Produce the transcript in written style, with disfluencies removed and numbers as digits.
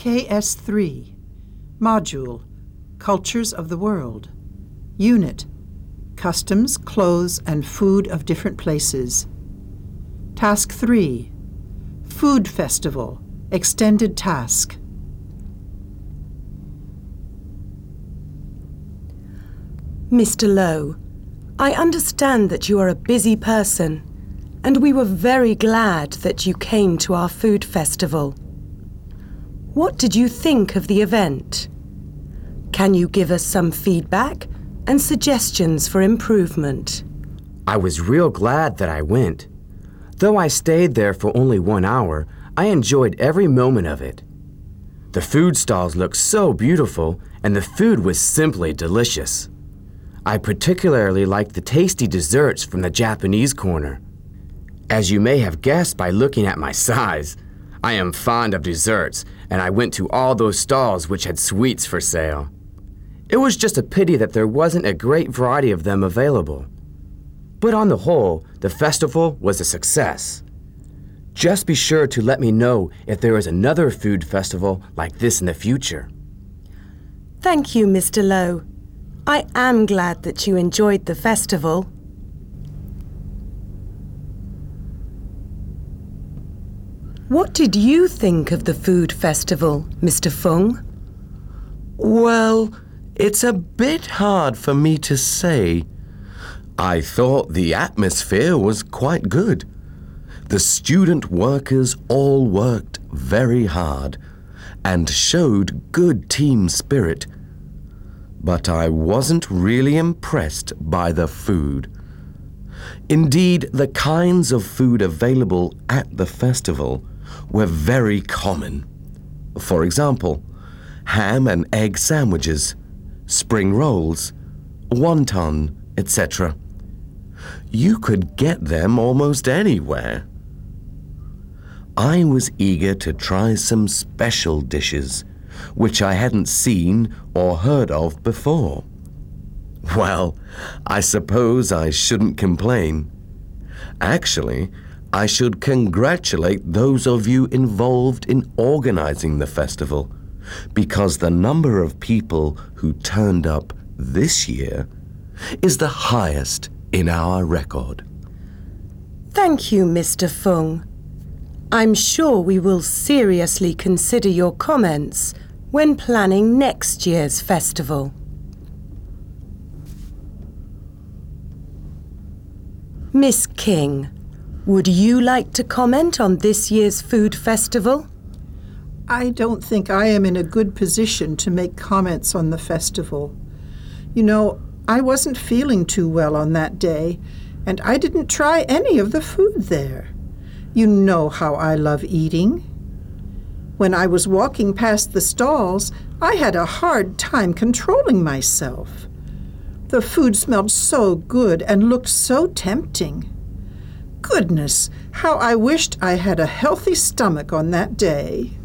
KS3. Module, Cultures of the World. Unit, Customs, Clothes, and Food of Different Places. Task 3. Food Festival, Extended Task. Mr. Lowe, I understand that you are a busy person, and we were very glad that you came to our food festival. What did you think of the event? Can you give us some feedback and suggestions for improvement? I was real glad that I went. Though I stayed there for only 1 hour, I enjoyed every moment of it. The food stalls looked so beautiful, and the food was simply delicious. I particularly liked the tasty desserts from the Japanese corner. As you may have guessed by looking at my size, I am fond of desserts, and I went to all those stalls which had sweets for sale. It was just a pity that there wasn't a great variety of them available. But on the whole, the festival was a success. Just be sure to let me know if there is another food festival like this in the future. Thank you, Mr. Lowe. I am glad that you enjoyed the festival. What did you think of the food festival, Mr. Fung? Well, it's a bit hard for me to say. I thought the atmosphere was quite good. The student workers all worked very hard and showed good team spirit. But I wasn't really impressed by the food. Indeed, the kinds of food available at the festival were very common. For example, ham and egg sandwiches, spring rolls, wonton, etc. You could get them almost anywhere. I was eager to try some special dishes, which I hadn't seen or heard of before. Well, I suppose I shouldn't complain. Actually, I should congratulate those of you involved in organizing the festival, because the number of people who turned up this year is the highest in our record. Thank you, Mr. Fung. I'm sure we will seriously consider your comments when planning next year's festival. Miss King, would you like to comment on this year's food festival? I don't think I am in a good position to make comments on the festival. You know, I wasn't feeling too well on that day, and I didn't try any of the food there. You know how I love eating. When I was walking past the stalls, I had a hard time controlling myself. The food smelled so good and looked so tempting. Goodness, how I wished I had a healthy stomach on that day.